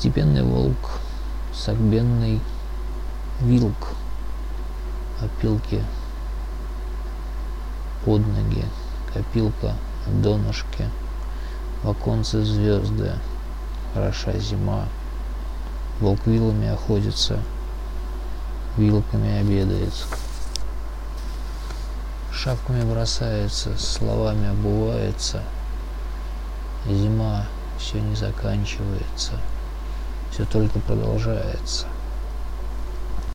Степенный волк, согбенный вилк, опилки под ноги, копилка на донышке, в оконце звезды, хороша зима. Волк вилами охотится, вилками обедает, шапками бросается, словами обувается. Зима все не заканчивается, все только продолжается.